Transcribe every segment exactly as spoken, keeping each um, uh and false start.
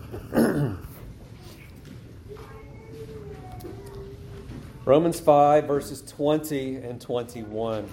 Romans five, verses twenty and twenty-one.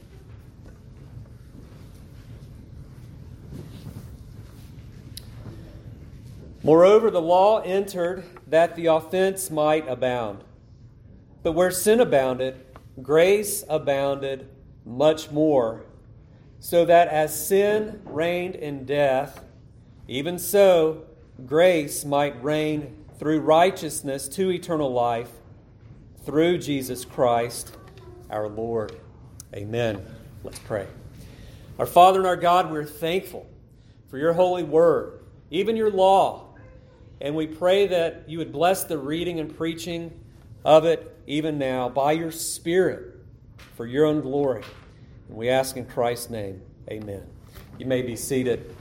Moreover, the law entered that the offense might abound. But where sin abounded, grace abounded much more, so that as sin reigned in death, even so grace might reign through righteousness to eternal life through Jesus Christ our Lord. Amen. Let's pray. Our Father and our God, we're thankful for your holy word, even your law. And we pray that you would bless the reading and preaching of it even now by your Spirit for your own glory. And we ask in Christ's name, amen. You may be seated.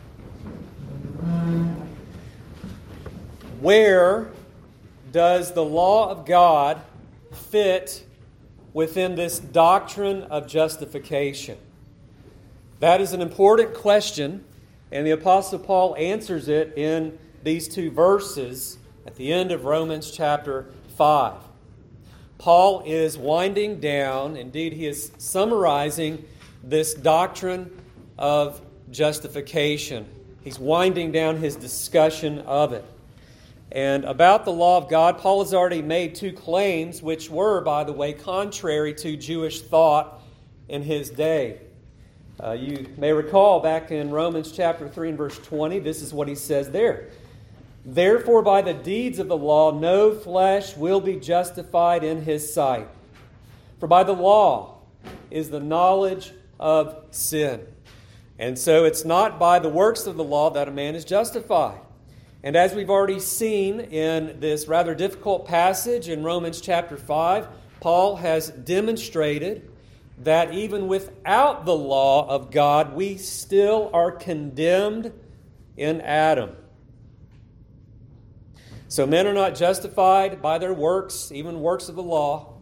Where does the law of God fit within this doctrine of justification? That is an important question, and the Apostle Paul answers it in these two verses at the end of Romans chapter five. Paul is winding down, indeed he is summarizing this doctrine of justification. He's winding down his discussion of it. And about the law of God, Paul has already made two claims, which were, by the way, contrary to Jewish thought in his day. Uh, you may recall back in Romans chapter three and verse twenty, this is what he says there. Therefore, by the deeds of the law, no flesh will be justified in his sight. For by the law is the knowledge of sin. And so it's not by the works of the law that a man is justified. And as we've already seen in this rather difficult passage in Romans chapter five, Paul has demonstrated that even without the law of God, we still are condemned in Adam. So men are not justified by their works, even works of the law.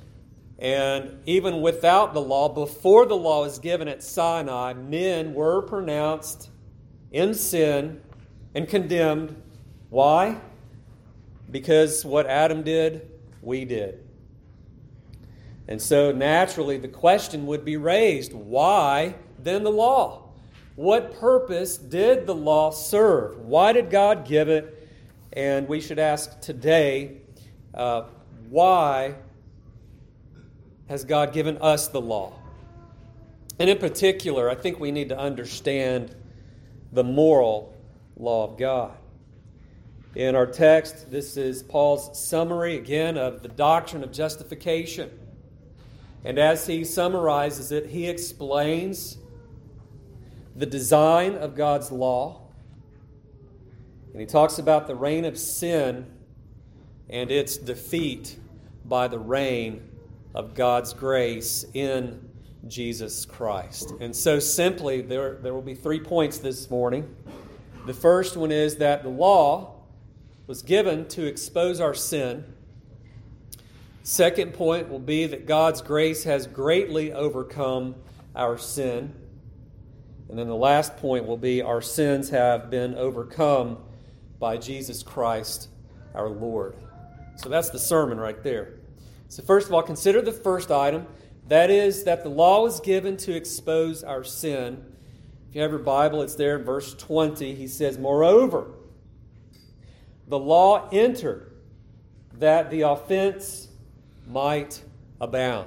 And even without the law, before the law was given at Sinai, men were pronounced in sin and condemned. Why? Because what Adam did, we did. And so naturally the question would be raised, why then the law? What purpose did the law serve? Why did God give it? And we should ask today, uh, why has God given us the law? And in particular, I think we need to understand the moral law of God. In our text, this is Paul's summary, again, of the doctrine of justification. And as he summarizes it, he explains the design of God's law. And he talks about the reign of sin and its defeat by the reign of God's grace in Jesus Christ. And so simply, there, there will be three points this morning. The first one is that the law was given to expose our sin. Second point will be that God's grace has greatly overcome our sin. And then the last point will be our sins have been overcome by Jesus Christ our Lord. So that's the sermon right there. So first of all, consider the first item. That is that the law was given to expose our sin. If you have your Bible, it's there in verse twenty. He says, moreover, the law entered that the offense might abound.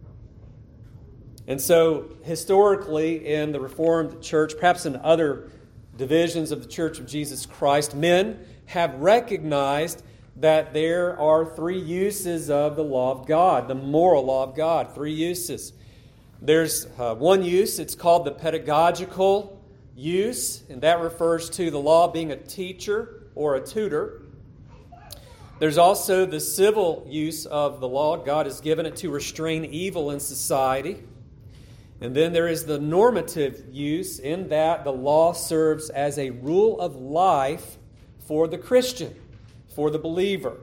And so historically in the Reformed Church, perhaps in other divisions of the Church of Jesus Christ, men have recognized that there are three uses of the law of God, the moral law of God, three uses. There's uh, one use, it's called the pedagogical use, and that refers to the law being a teacher or a tutor. There's also the civil use of the law. God has given it to restrain evil in society. And then there is the normative use, in that the law serves as a rule of life for the Christian, for the believer.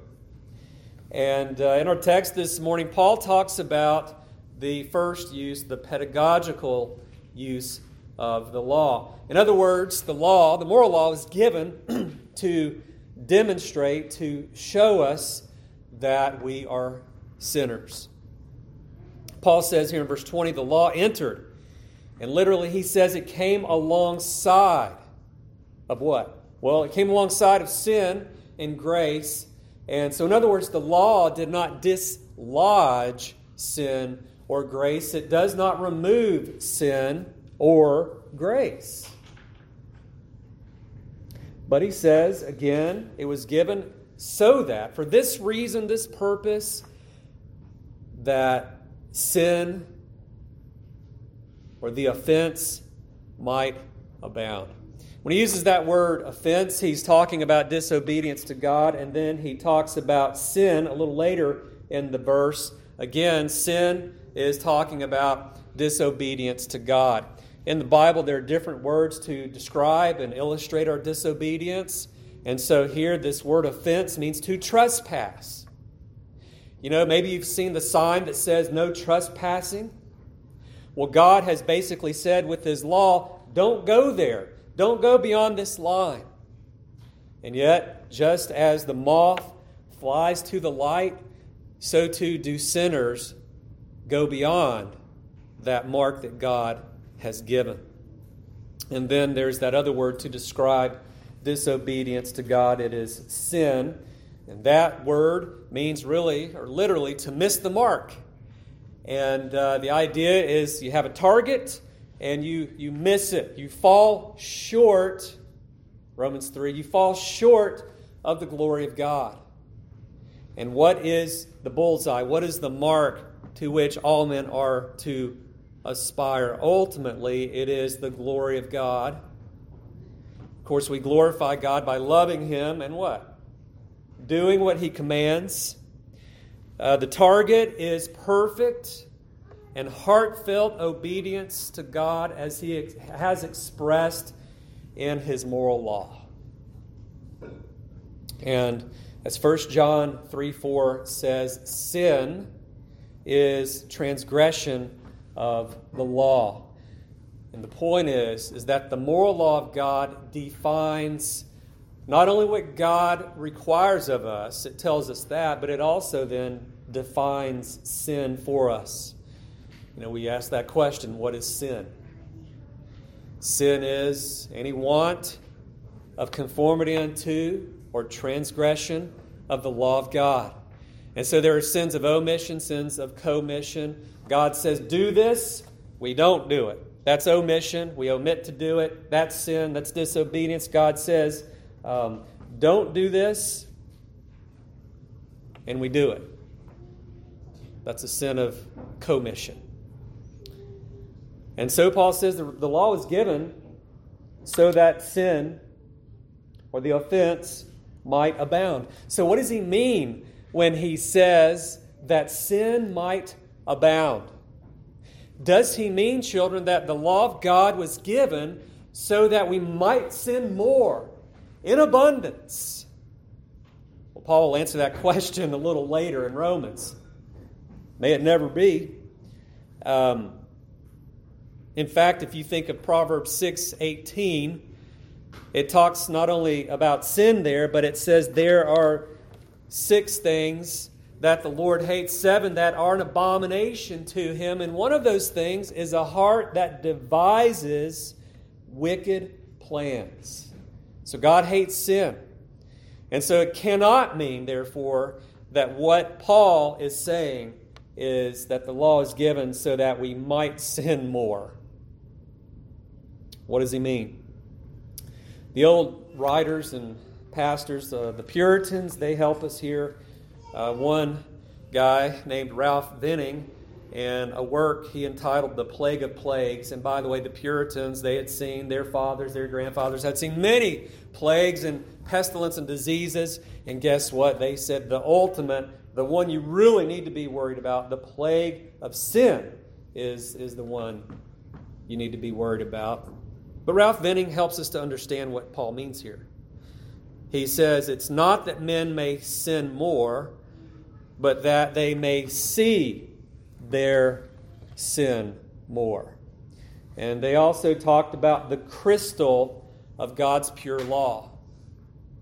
And uh, in our text this morning, Paul talks about the first use, the pedagogical use of the law. In other words, the law, the moral law, is given to demonstrate, to show us that we are sinners. Paul says here in verse twenty, the law entered. And literally he says it came alongside of what? Well, it came alongside of sin and grace. And so in other words, the law did not dislodge sin or grace. It does not remove sin or grace. But he says, again, it was given so that, for this reason, this purpose, that sin or the offense might abound. When he uses that word offense, he's talking about disobedience to God, and then he talks about sin a little later in the verse. Again, sin is talking about disobedience to God. In the Bible, there are different words to describe and illustrate our disobedience. And so here, this word offense means to trespass. You know, maybe you've seen the sign that says no trespassing. Well, God has basically said with His law, don't go there. Don't go beyond this line. And yet, just as the moth flies to the light, so too do sinners go beyond that mark that God has given. And then there's that other word to describe disobedience to God. It is sin. And that word means really, or literally, to miss the mark. And uh, the idea is you have a target and you, you miss it. You fall short, Romans three, you fall short of the glory of God. And what is the bullseye? What is the mark to which all men are to aspire? Ultimately, it is the glory of God. Of course, we glorify God by loving Him and what? Doing what He commands. Uh, the target is perfect and heartfelt obedience to God as He ex- has expressed in His moral law. And as First John three four says, sin is transgression of the law. And the point is, is that the moral law of God defines not only what God requires of us, it tells us that, but it also then defines sin for us. You know, we ask that question, what is sin? Sin is any want of conformity unto or transgression of the law of God. And so there are sins of omission, sins of commission. God says, do this, we don't do it. That's omission, we omit to do it. That's sin, that's disobedience. God says, um, don't do this, and we do it. That's a sin of commission. And so Paul says the, the law was given so that sin or the offense might abound. So what does he mean when he says that sin might abound? Does he mean, children, that the law of God was given so that we might sin more in abundance? Well, Paul will answer that question a little later in Romans. May it never be. Um, in fact, if you think of Proverbs six eighteen, it talks not only about sin there, but it says there are six things that the Lord hates, seven that are an abomination to Him. And one of those things is a heart that devises wicked plans. So God hates sin. And so it cannot mean, therefore, that what Paul is saying is that the law is given so that we might sin more. What does he mean? The old writers and pastors, uh, the Puritans, they help us here. Uh, one guy named Ralph Venning, in a work he entitled The Plague of Plagues. And by the way, the Puritans, they had seen, their fathers, their grandfathers had seen many plagues and pestilence and diseases. And guess what? They said the ultimate, the one you really need to be worried about, the plague of sin, is, is the one you need to be worried about. But Ralph Venning helps us to understand what Paul means here. He says it's not that men may sin more, but that they may see their sin more. And they also talked about the crystal of God's pure law.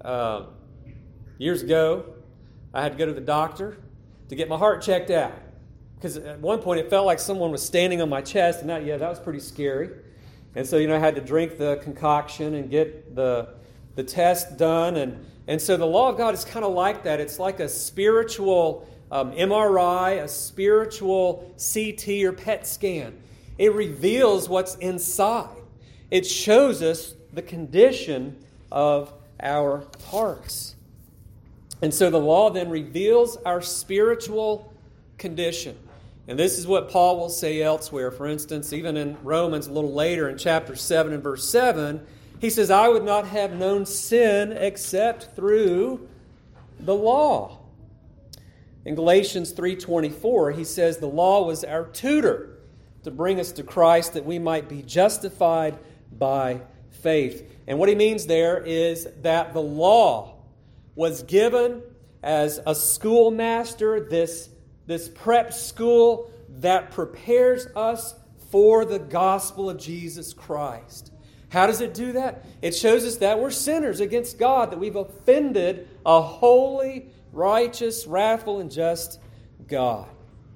uh, years ago, I had to go to the doctor to get my heart checked out. Because at one point it felt like someone was standing on my chest, and that, yeah, that was pretty scary. And so, you know, I had to drink the concoction and get the the test done. And, and so the law of God is kind of like that. It's like a spiritual um, M R I, a spiritual C T or P E T scan. It reveals what's inside. It shows us the condition of our hearts. And so the law then reveals our spiritual condition. And this is what Paul will say elsewhere. For instance, even in Romans a little later in chapter seven and verse seven, he says, I would not have known sin except through the law. In Galatians three twenty-four, he says the law was our tutor to bring us to Christ that we might be justified by faith. And what he means there is that the law was given as a schoolmaster, this, this prep school that prepares us for the gospel of Jesus Christ. How does it do that? It shows us that we're sinners against God, that we've offended a holy, righteous, wrathful, and just God.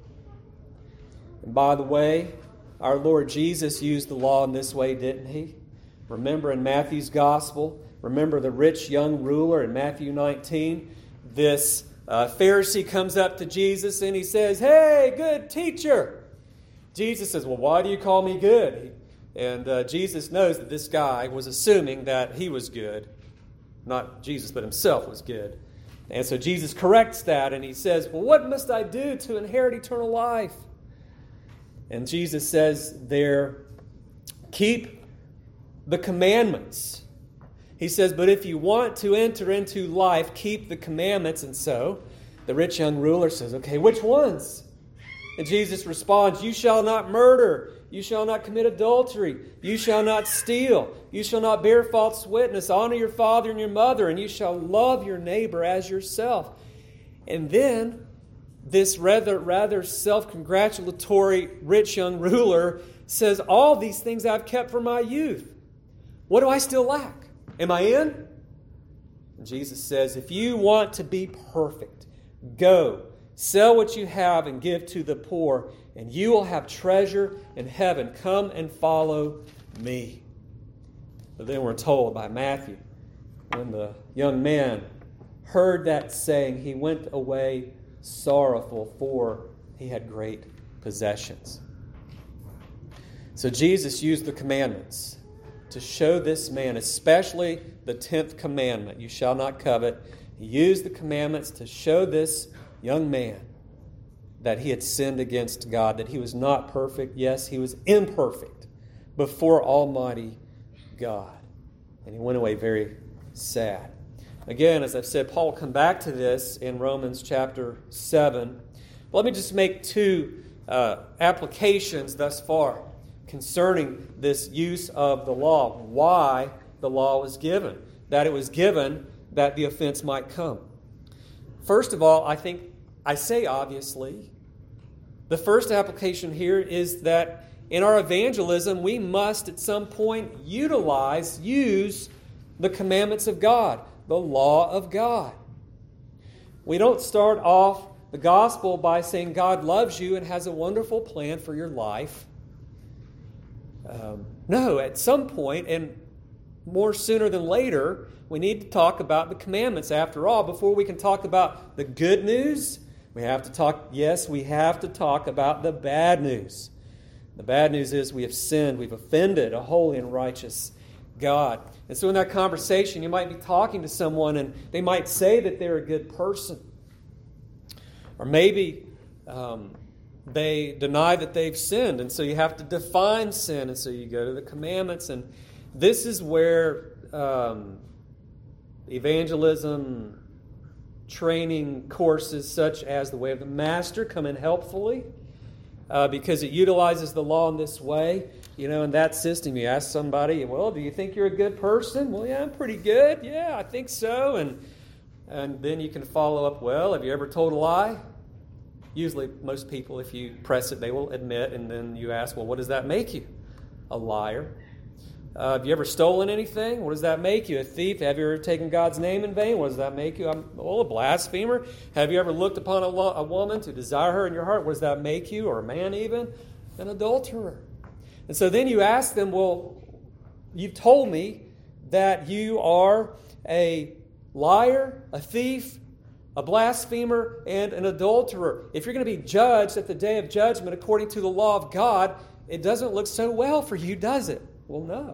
And by the way, our Lord Jesus used the law in this way, didn't he? Remember in Matthew's gospel, remember the rich young ruler in Matthew nineteen? This uh, Pharisee comes up to Jesus and he says, hey, good teacher. Jesus says, well, why do you call me good? And uh, Jesus knows that this guy was assuming that he was good. Not Jesus, but himself was good. And so Jesus corrects that and he says, well, what must I do to inherit eternal life? And Jesus says there, keep the commandments. He says, but if you want to enter into life, keep the commandments. And so the rich young ruler says, okay, which ones? And Jesus responds, you shall not murder. You shall not commit adultery. You shall not steal. You shall not bear false witness. Honor your father and your mother, and you shall love your neighbor as yourself. And then this rather, rather self-congratulatory rich young ruler says, all these things I've kept from my youth. What do I still lack? Am I in? And Jesus says, if you want to be perfect, go, sell what you have and give to the poor, and you will have treasure in heaven. Come and follow me. But then we're told by Matthew, when the young man heard that saying, he went away sorrowful, for he had great possessions. So Jesus used the commandments to show this man, especially the tenth commandment, you shall not covet. He used the commandments to show this young man that he had sinned against God, that he was not perfect. Yes, he was imperfect before Almighty God. And he went away very sad. Again, as I've said, Paul will come back to this in Romans chapter seven. But let me just make two uh, applications thus far concerning this use of the law. Why the law was given. That it was given that the offense might come. First of all, I think I say obviously, the first application here is that in our evangelism, we must at some point utilize, use the commandments of God, the law of God. We don't start off the gospel by saying God loves you and has a wonderful plan for your life. Um, no, at some point, and more sooner than later, we need to talk about the commandments. After all, before we can talk about the good news, we have to talk, yes, we have to talk about the bad news. The bad news is we have sinned, we've offended a holy and righteous God. And so in that conversation, you might be talking to someone and they might say that they're a good person. Or maybe um, they deny that they've sinned, and so you have to define sin, and so you go to the commandments. And this is where um, evangelism training courses such as the Way of the Master come in helpfully uh, because it utilizes the law in this way. You know, in that system, you ask somebody, well, do you think you're a good person? Well, yeah, I'm pretty good. Yeah, I think so. And and then you can follow up, well, have you ever told a lie? Usually, most people, if you press it, they will admit. And then you ask, well, what does that make you? A liar. Uh, have you ever stolen anything? What does that make you? A thief? Have you ever taken God's name in vain? What does that make you? I'm well, a blasphemer. Have you ever looked upon a, lo- a woman to desire her in your heart? What does that make you? Or a man even? An adulterer. And so then you ask them, well, you've told me that you are a liar, a thief, a blasphemer, and an adulterer. If you're going to be judged at the day of judgment according to the law of God, it doesn't look so well for you, does it? Well, no.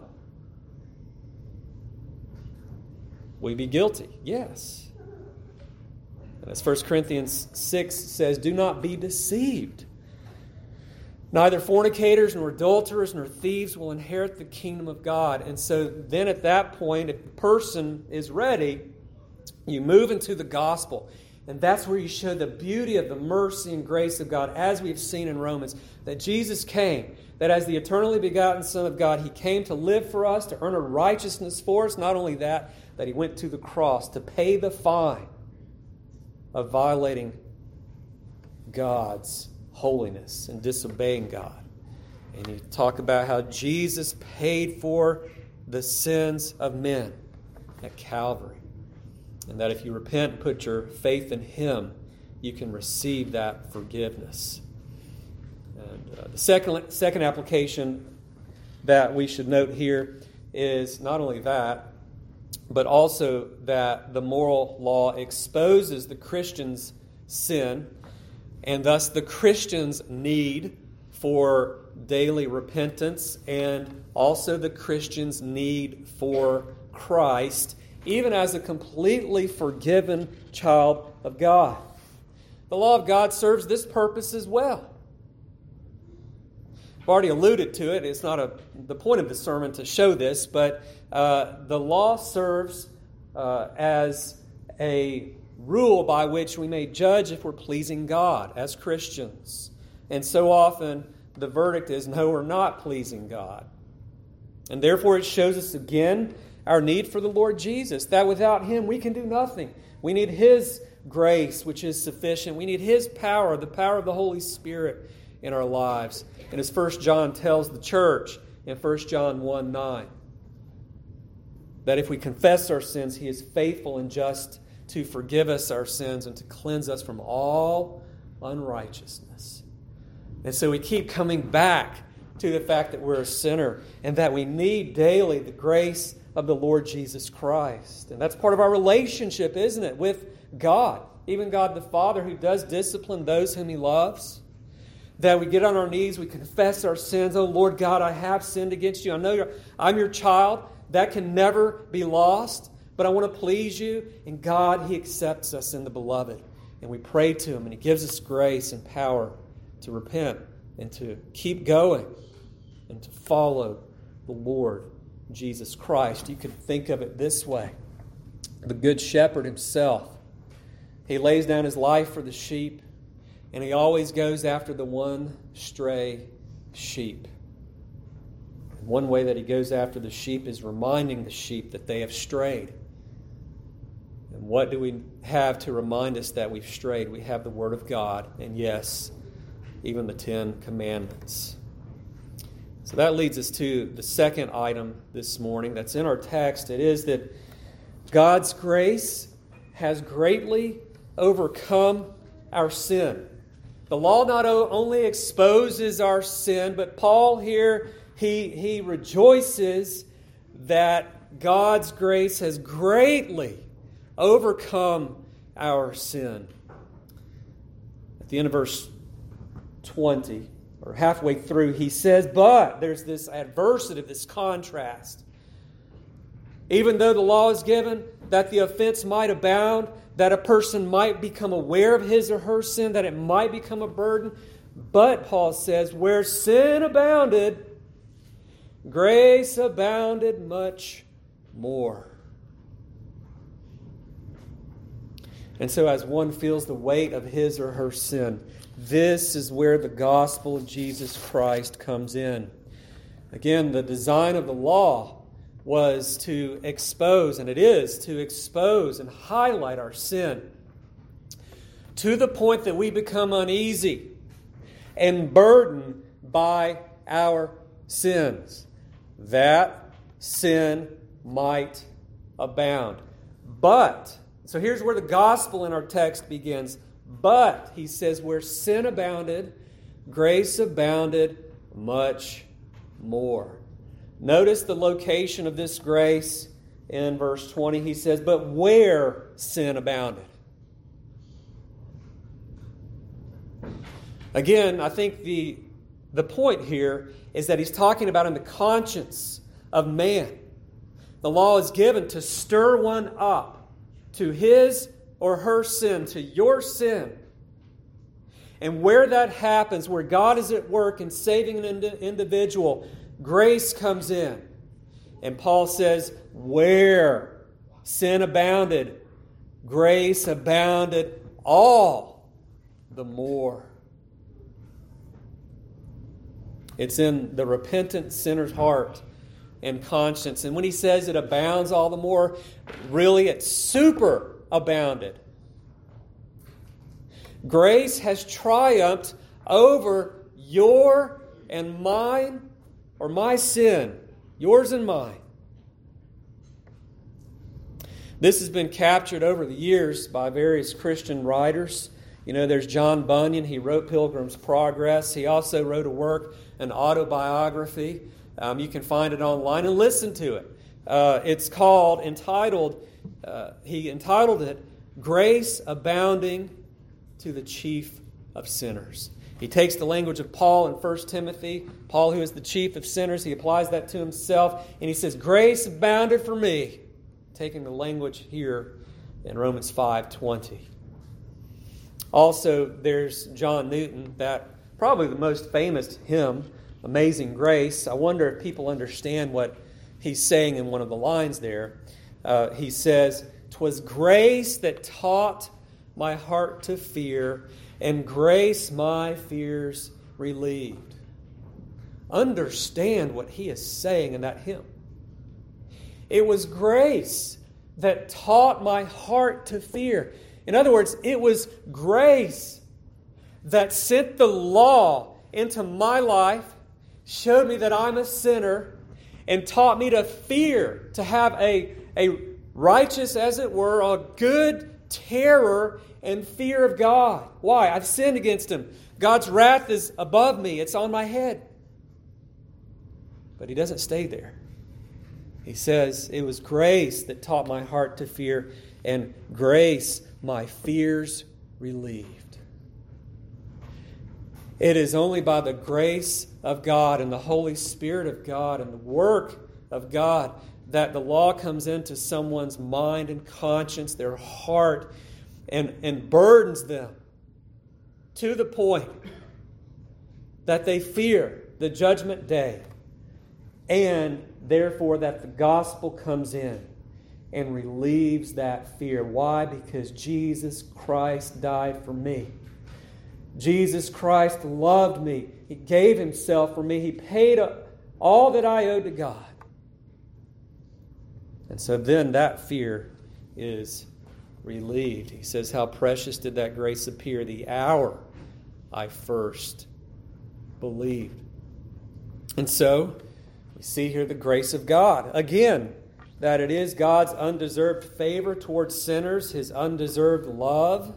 Will you be guilty? Yes. And as First Corinthians six says, do not be deceived. Neither fornicators, nor adulterers, nor thieves will inherit the kingdom of God. And so then at that point, if the person is ready, you move into the gospel. And that's where you show the beauty of the mercy and grace of God, as we've seen in Romans, that Jesus came, that as the eternally begotten Son of God, He came to live for us, to earn a righteousness for us. Not only that, that He went to the cross to pay the fine of violating God's holiness and disobeying God. And you talk about how Jesus paid for the sins of men at Calvary. And that if you repent and put your faith in Him, you can receive that forgiveness. And uh, the second, second application that we should note here is not only that, but also that the moral law exposes the Christian's sin, and thus the Christian's need for daily repentance, and also the Christian's need for Christ, even as a completely forgiven child of God. The law of God serves this purpose as well. I've already alluded to it. It's not a, the point of the sermon to show this, but uh, the law serves uh, as a rule by which we may judge if we're pleasing God as Christians. And so often the verdict is, no, we're not pleasing God. And therefore it shows us again our need for the Lord Jesus, that without Him we can do nothing. We need His grace, which is sufficient. We need His power, the power of the Holy Spirit in our lives. And as First John tells the church in First John one nine, that if we confess our sins, He is faithful and just to forgive us our sins and to cleanse us from all unrighteousness. And so we keep coming back to the fact that we're a sinner and that we need daily the grace of the Lord Jesus Christ. And that's part of our relationship, isn't it, with God, even God the Father, who does discipline those whom He loves. That we get on our knees, we confess our sins. Oh, Lord God, I have sinned against You. I know you're, I'm Your child. That can never be lost, but I want to please You. And God, He accepts us in the Beloved. And we pray to Him, and He gives us grace and power to repent and to keep going and to follow the Lord Jesus Christ. You could think of it this way. The Good Shepherd Himself, He lays down His life for the sheep, and He always goes after the one stray sheep. And one way that He goes after the sheep is reminding the sheep that they have strayed. And what do we have to remind us that we've strayed? We have the Word of God, and yes, even the Ten Commandments. So that leads us to the second item this morning that's in our text. It is that God's grace has greatly overcome our sin. The law not only exposes our sin, but Paul here, he, he rejoices that God's grace has greatly overcome our sin. At the end of verse twenty, or halfway through, he says, but there's this adversity, this contrast. Even though the law is given, that the offense might abound, that a person might become aware of his or her sin, that it might become a burden. But, Paul says, where sin abounded, grace abounded much more. And so as one feels the weight of his or her sin, this is where the gospel of Jesus Christ comes in. Again, the design of the law was to expose, and it is to expose and highlight our sin to the point that we become uneasy and burdened by our sins. That sin might abound. But, so here's where the gospel in our text begins. But, he says, where sin abounded, grace abounded much more. Notice the location of this grace in verse twenty. He says, but where sin abounded. Again, I think the, the point here is that he's talking about in the conscience of man. The law is given to stir one up to his or her sin, to your sin. And where that happens, where God is at work in saving an ind- individual, grace comes in. And Paul says, where sin abounded, grace abounded all the more. It's in the repentant sinner's heart and conscience. And when he says it abounds all the more, really it super abounded. Grace has triumphed over your and mine, or my sin, yours and mine. This has been captured over the years by various Christian writers. You know, there's John Bunyan. He wrote Pilgrim's Progress. He also wrote a work, an autobiography. Um, you can find it online and listen to it. Uh, it's called, entitled, uh, he entitled it, Grace Abounding to the Chief of Sinners. He takes the language of Paul in First Timothy, Paul who is the chief of sinners, he applies that to himself, and he says, grace abounded for me, taking the language here in Romans five twenty. Also, there's John Newton, that probably the most famous hymn, Amazing Grace. I wonder if people understand what he's saying in one of the lines there. Uh, he says, "'Twas grace that taught my heart to fear, and grace my fears relieved." Understand what he is saying in that hymn. It was grace that taught my heart to fear. In other words, it was grace that sent the law into my life, showed me that I'm a sinner, and taught me to fear, to have a, a righteous, as it were, a good terror and fear of God. Why? I've sinned against Him. God's wrath is above me. It's on my head. But He doesn't stay there. He says, it was grace that taught my heart to fear, and grace my fears relieved. It is only by the grace of God and the Holy Spirit of God and the work of God that the law comes into someone's mind and conscience, their heart, and, and burdens them to the point that they fear the judgment day, and therefore that the gospel comes in and relieves that fear. Why? Because Jesus Christ died for me. Jesus Christ loved me. He gave Himself for me. He paid all that I owed to God. And so then that fear is relieved. He says, how precious did that grace appear the hour I first believed. And so we see here the grace of God. Again, that it is God's undeserved favor towards sinners, His undeserved love.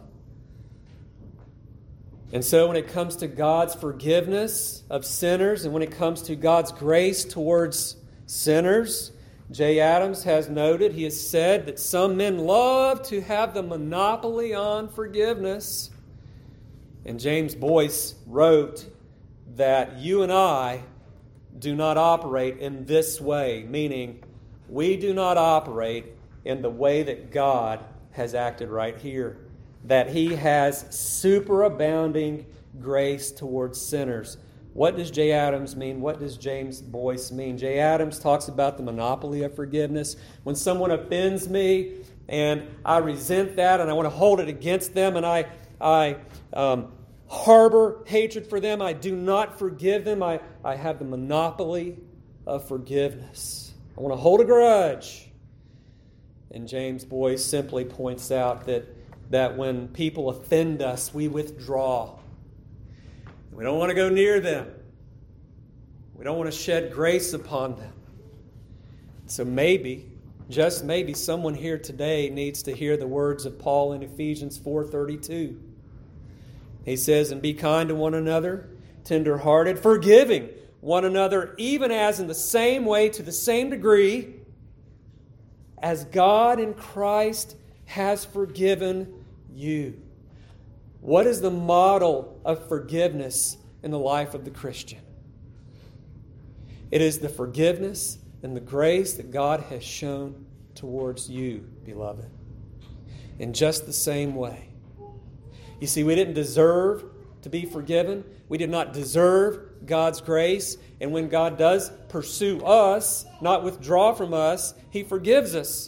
And so when it comes to God's forgiveness of sinners, and when it comes to God's grace towards sinners, Jay Adams has noted, he has said that some men love to have the monopoly on forgiveness. And James Boyce wrote that you and I do not operate in this way, meaning we do not operate in the way that God has acted right here. That He has superabounding grace towards sinners. What does Jay Adams mean? What does James Boyce mean? Jay Adams talks about the monopoly of forgiveness. When someone offends me and I resent that and I want to hold it against them and I, I um, harbor hatred for them, I do not forgive them, I, I have the monopoly of forgiveness. I want to hold a grudge. And James Boyce simply points out that that when people offend us, we withdraw. We don't want to go near them. We don't want to shed grace upon them. So maybe, just maybe, someone here today needs to hear the words of Paul in Ephesians four thirty-two. He says, and be kind to one another, tender-hearted, forgiving one another, even as in the same way, to the same degree, as God in Christ has forgiven you. What is the model of forgiveness in the life of the Christian? It is the forgiveness and the grace that God has shown towards you, beloved. In just the same way. You see, we didn't deserve to be forgiven. We did not deserve God's grace. And when God does pursue us, not withdraw from us, He forgives us.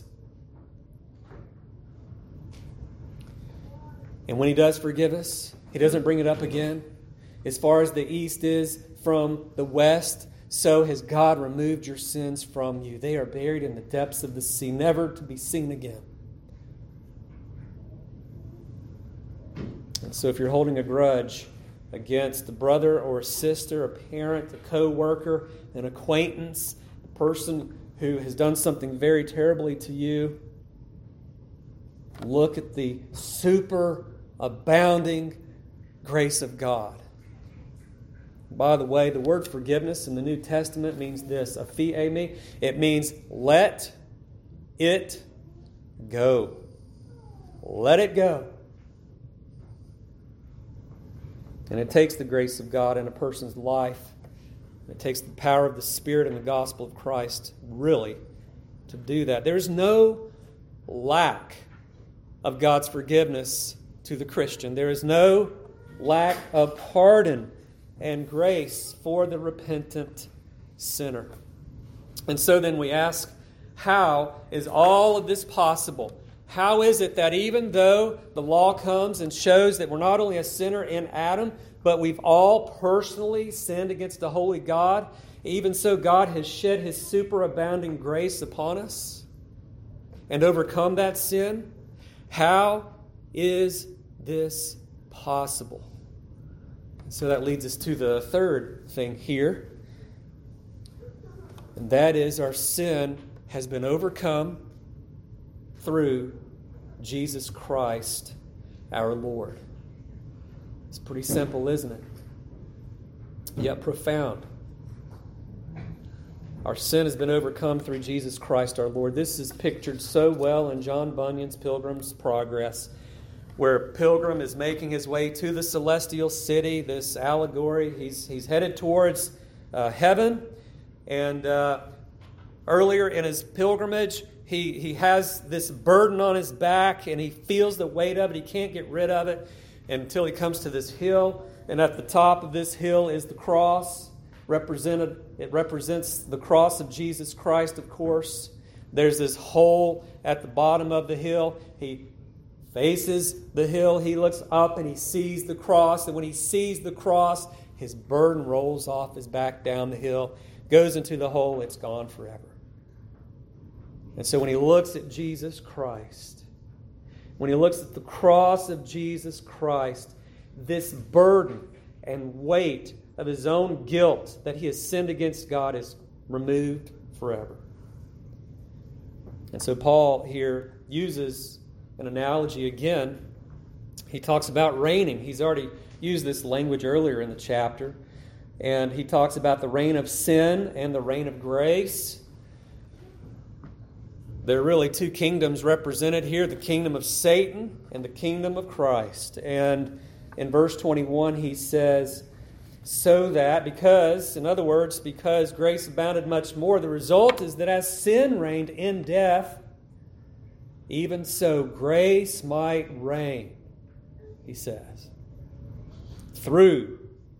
And when He does forgive us, He doesn't bring it up again. As far as the east is from the west, so has God removed your sins from you. They are buried in the depths of the sea, never to be seen again. And so if you're holding a grudge against a brother or a sister, a parent, a co-worker, an acquaintance, a person who has done something very terribly to you, look at the super abounding grace of God. By the way, the word forgiveness in the New Testament means this, aphiemi. It means let it go. Let it go. And it takes the grace of God in a person's life. It takes the power of the Spirit and the gospel of Christ, really, to do that. There's no lack of God's forgiveness to the Christian. There is no lack of pardon and grace for the repentant sinner. And so then we ask, how is all of this possible? How is it that even though the law comes and shows that we're not only a sinner in Adam, but we've all personally sinned against the holy God, even so God has shed His superabounding grace upon us and overcome that sin? How is this possible? So that leads us to the third thing here. And that is our sin has been overcome through Jesus Christ, our Lord. It's pretty simple, isn't it? Yet profound. Our sin has been overcome through Jesus Christ, our Lord. This is pictured so well in John Bunyan's Pilgrim's Progress, where Pilgrim is making his way to the celestial city, this allegory. He's, he's headed towards uh, heaven. And uh, earlier in his pilgrimage, he, he has this burden on his back, and he feels the weight of it. He can't get rid of it until he comes to this hill. And at the top of this hill is the cross. Represented, it represents the cross of Jesus Christ, of course. There's this hole at the bottom of the hill. He faces the hill, he looks up and he sees the cross. And when he sees the cross, his burden rolls off his back down the hill, goes into the hole, it's gone forever. And so when he looks at Jesus Christ, when he looks at the cross of Jesus Christ, this burden and weight of his own guilt that he has sinned against God is removed forever. And so Paul here uses an analogy again. He talks about reigning. He's already used this language earlier in the chapter. And he talks about the reign of sin and the reign of grace. There are really two kingdoms represented here, the kingdom of Satan and the kingdom of Christ. And in verse twenty-one he says, so that, because, in other words, because grace abounded much more, the result is that as sin reigned in death, even so grace might reign, he says, through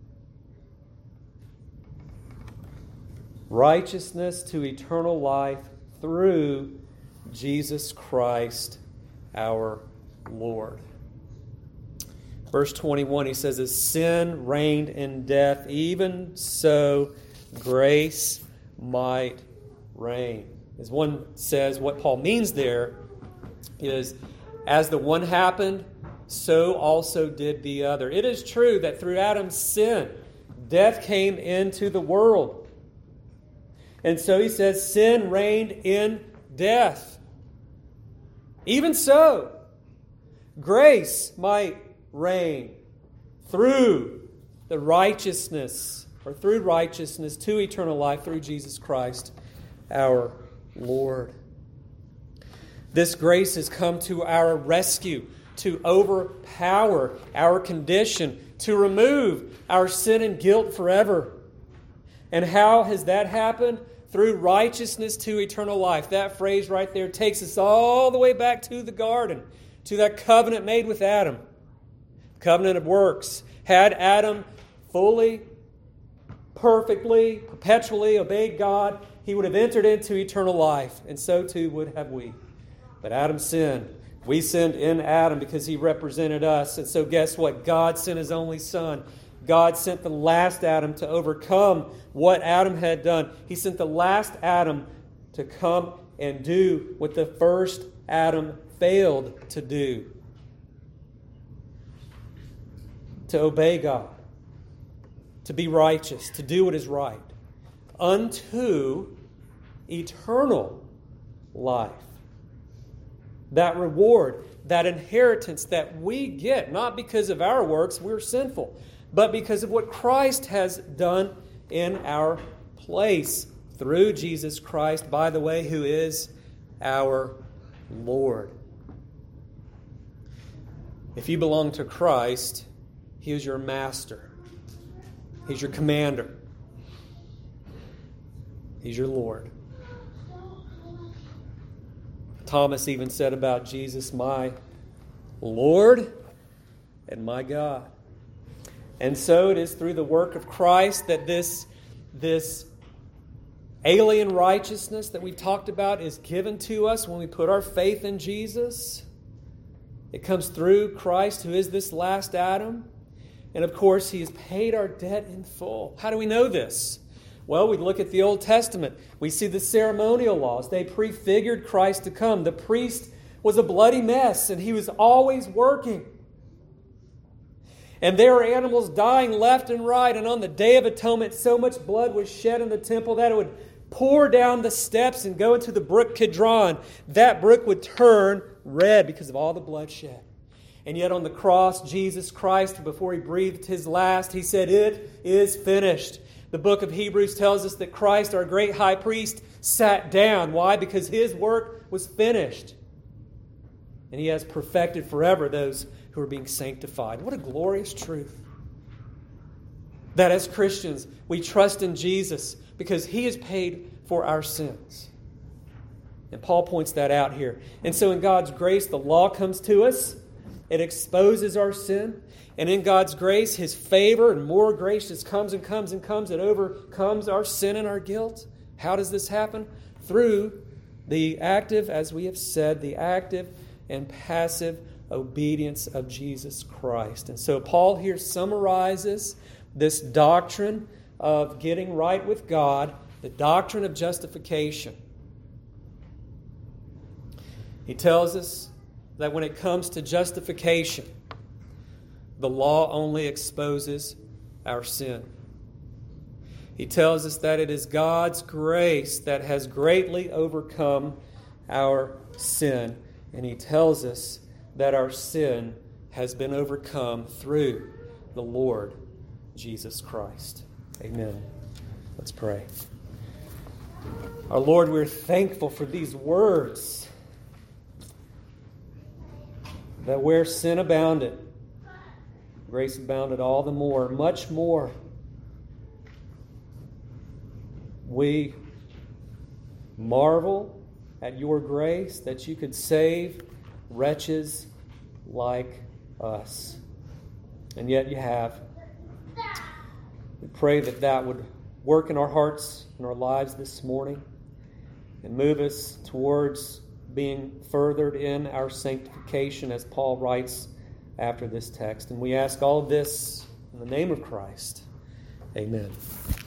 righteousness to eternal life through Jesus Christ our Lord. Verse twenty-one, he says, as sin reigned in death, even so grace might reign. As one says, what Paul means there is, as the one happened, so also did the other. It is true that through Adam's sin, death came into the world. And so he says, sin reigned in death. Even so, grace might reign through the righteousness, or through righteousness to eternal life through Jesus Christ, our Lord. This grace has come to our rescue, to overpower our condition, to remove our sin and guilt forever. And how has that happened? Through righteousness to eternal life. That phrase right there takes us all the way back to the garden, to that covenant made with Adam. Covenant of works. Had Adam fully, perfectly, perpetually obeyed God, he would have entered into eternal life, and so too would have we. But Adam sinned. We sinned in Adam because he represented us. And so guess what? God sent His only Son. God sent the last Adam to overcome what Adam had done. He sent the last Adam to come and do what the first Adam failed to do. To obey God. To be righteous. To do what is right. Unto eternal life. That reward, that inheritance that we get, not because of our works, we're sinful, but because of what Christ has done in our place through Jesus Christ, by the way, who is our Lord. If you belong to Christ, He is your master. He's your commander. He's your Lord. Thomas even said about Jesus, my Lord and my God. And so it is through the work of Christ that this, this alien righteousness that we've talked about is given to us when we put our faith in Jesus. It comes through Christ, who is this last Adam. And of course, He has paid our debt in full. How do we know this? Well, we look at the Old Testament. We see the ceremonial laws. They prefigured Christ to come. The priest was a bloody mess, and he was always working. And there were animals dying left and right. And on the Day of Atonement, so much blood was shed in the temple that it would pour down the steps and go into the brook Kidron. That brook would turn red because of all the blood shed. And yet on the cross, Jesus Christ, before He breathed His last, He said, "It is finished." The book of Hebrews tells us that Christ, our great high priest, sat down. Why? Because His work was finished. And He has perfected forever those who are being sanctified. What a glorious truth. That as Christians, we trust in Jesus because He has paid for our sins. And Paul points that out here. And so in God's grace, the law comes to us. It exposes our sin. And in God's grace, His favor and more grace just comes and comes and comes. It overcomes our sin and our guilt. How does this happen? Through the active, as we have said, the active and passive obedience of Jesus Christ. And so Paul here summarizes this doctrine of getting right with God, the doctrine of justification. He tells us that when it comes to justification, the law only exposes our sin. He tells us that it is God's grace that has greatly overcome our sin. And He tells us that our sin has been overcome through the Lord Jesus Christ. Amen. Let's pray. Our Lord, we're thankful for these words, that where sin abounded, grace abounded all the more, much more. We marvel at Your grace that You could save wretches like us. And yet You have. We pray that that would work in our hearts and our lives this morning and move us towards being furthered in our sanctification, as Paul writes after this text. And we ask all of this in the name of Christ. Amen.